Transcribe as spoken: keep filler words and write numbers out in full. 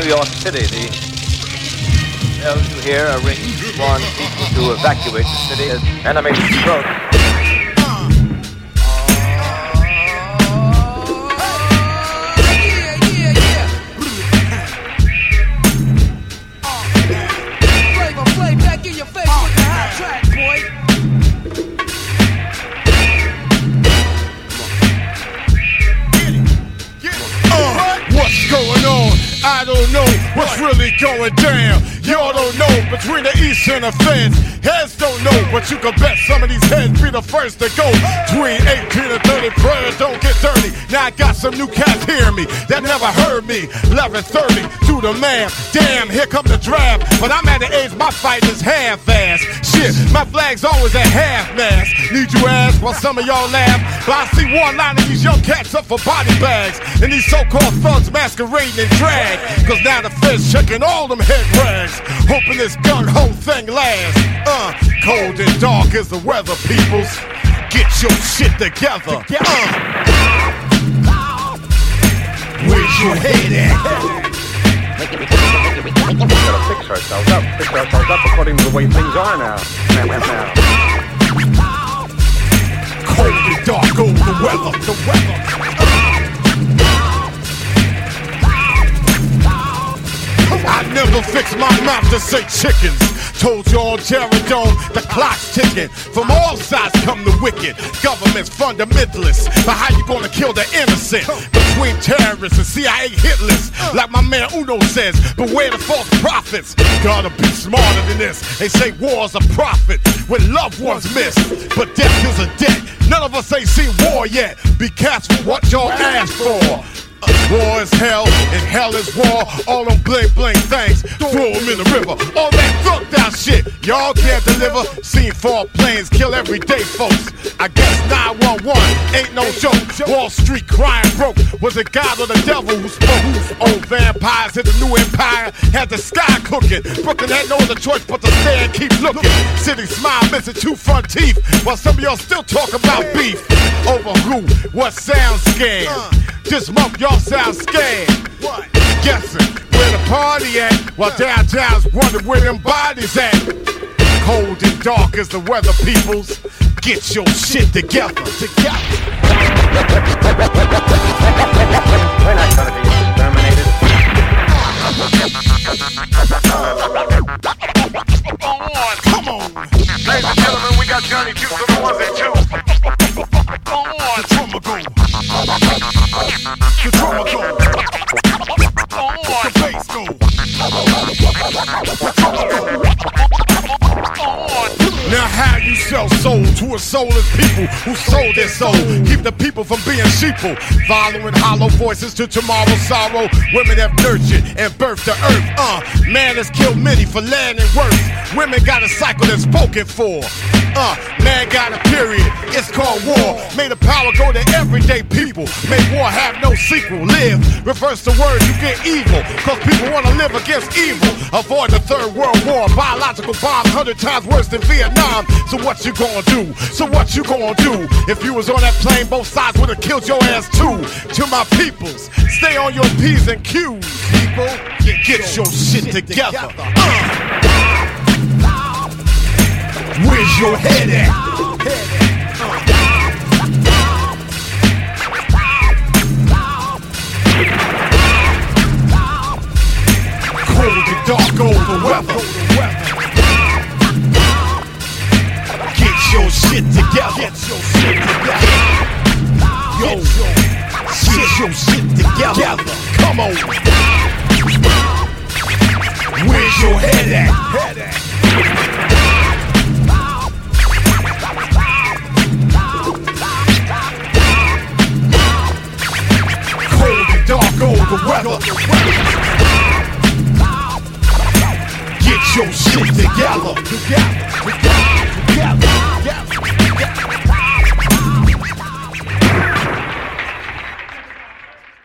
New York City. The bells you hear are rings warn people to evacuate the city as enemy approach. I don't know what's really going down. Y'all don't know between the East and the Feds. Heads don't know, but you can bet some of these heads be the first to go. Between eighteen and thirty, prayers don't get dirty. Now I got some new cats hearing me that never heard me. eleven thirty, do the math. Damn, here come the draft. But I'm at the age my fight is half-ass. Shit, my flag's always at half-mast. Need you ask while some of y'all laugh. But I see one line of these young cats up for body bags. And these so-called thugs masquerading in drag. Cause now the feds checking all them head rags. Hoping this gung-ho thing lasts. Uh, cold and dark is the weather, peoples. Get your shit together. Uh. Where's your head at? We gotta fix ourselves up. Fix ourselves up according to the way things are now. Now, now. Cold and dark, oh, the weather, the weather. I never fix my mouth to say chickens. Told you on Terradome, the clock's ticking. From all sides come the wicked. Government's fundamentalists. But how you gonna kill the innocent? Between terrorists and C I A hit lists. Like my man Uno says, beware the false prophets. Gotta be smarter than this. They say war's a profit when loved ones miss. But death is a debt. None of us ain't seen war yet. Be careful what y'all ask for. War is hell, and hell is war. All them bling bling things, throw them in the river. All that thugged out shit, y'all can't deliver. Seen four planes kill everyday folks. I guess nine one one ain't no joke. Wall Street crying broke. Was it God or the devil who spoke? Old vampires hit the new empire, had the sky cooking. Brooklyn had no other choice but to stay and keep looking. City smile missing two front teeth, while some of y'all still talk about beef. Over who? What sounds scared? This month y'all sound scared. What? Guessing where the party at, while downtown's wondering where them bodies at. Cold and dark is the weather, peoples. Get your shit together. Together. We're not gonna be exterminated. Come on. Ladies and gentlemen, we got Johnny Two for the ones and twos. Go on. The drummer go. The drummer go. Go on. The bass go. The drummer go. Now how you sell soul to a soulless people who sold their soul? Keep the people from being sheeple. Following hollow voices to tomorrow's sorrow. Women have nurtured and birthed the earth. Uh, man has killed many for land and worth. Women got a cycle that's spoken for. Uh, man got a period, it's called war. May the power go to everyday people. May war have no sequel. Live, reverse the word, you get evil. Cause people wanna live against evil. Avoid the third world war, biological bomb, hundred times worse than Vietnam. So what you gonna do? So what you gonna do? If you was on that plane, both sides would've killed your ass too. To my peoples, stay on your P's and Q's, people. Get, get your shit together. Uh. Where's your head at? Cold and dark over the weather. Get your shit together. Get your shit together. Yo, get your shit together. Come on. Where's your head at? Dark over weather. Get your shit together. Together. Together. Together. Together.